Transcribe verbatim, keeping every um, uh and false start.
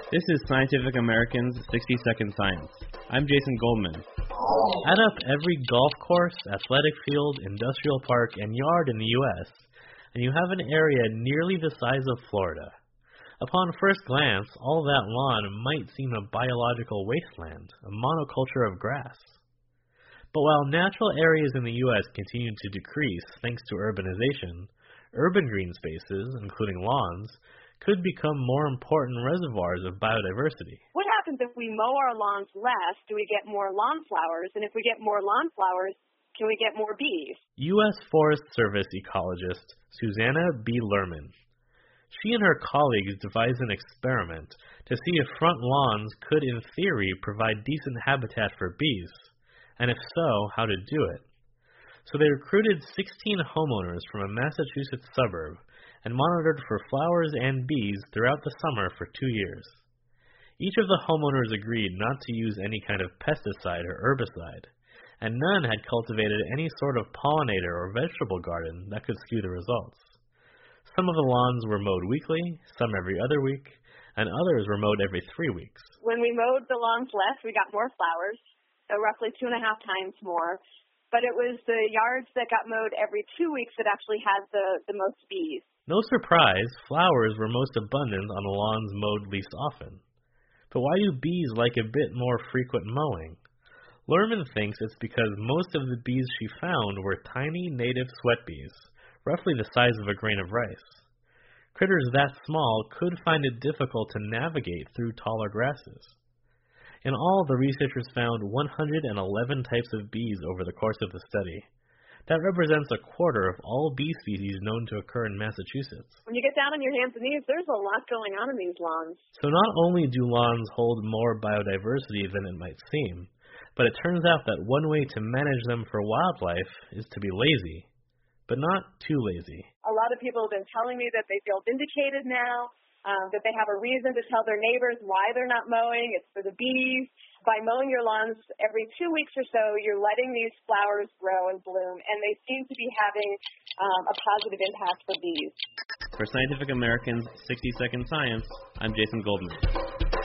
This is Scientific American's sixty second Science. I'm Jason Goldman. Add up every golf course, athletic field, industrial park, and yard in the U S, and you have an area nearly the size of Florida. Upon first glance, all that lawn might seem a biological wasteland, a monoculture of grass. But while natural areas in the U S continue to decrease thanks to urbanization, urban green spaces, including lawns, could become more important reservoirs of biodiversity. What happens if we mow our lawns less? Do we get more lawn flowers? And if we get more lawn flowers, can we get more bees? U S Forest Service ecologist Susanna B. Lerman. She and her colleagues devised an experiment to see if front lawns could, in theory, provide decent habitat for bees, and if so, how to do it. So they recruited sixteen homeowners from a Massachusetts suburb and monitored for flowers and bees throughout the summer for two years. Each of the homeowners agreed not to use any kind of pesticide or herbicide, and none had cultivated any sort of pollinator or vegetable garden that could skew the results. Some of the lawns were mowed weekly, some every other week, and others were mowed every three weeks. When we mowed the lawns less, we got more flowers, so roughly two and a half times more. But it was the yards that got mowed every two weeks that actually had the, the most bees. No surprise, flowers were most abundant on the lawns mowed least often. But why do bees like a bit more frequent mowing? Lerman thinks it's because most of the bees she found were tiny native sweat bees, roughly the size of a grain of rice. Critters that small could find it difficult to navigate through taller grasses. In all, the researchers found one hundred eleven types of bees over the course of the study. That represents a quarter of all bee species known to occur in Massachusetts. When you get down on your hands and knees, there's a lot going on in these lawns. So not only do lawns hold more biodiversity than it might seem, but it turns out that one way to manage them for wildlife is to be lazy, but not too lazy. A lot of people have been telling me that they feel vindicated now, um, that they have a reason to tell their neighbors why they're not mowing. It's for the bees. By mowing your lawns every two weeks or so, you're letting these flowers grow and bloom, and they seem to be having um, a positive impact for bees. For Scientific American's sixty second Science, I'm Jason Goldman.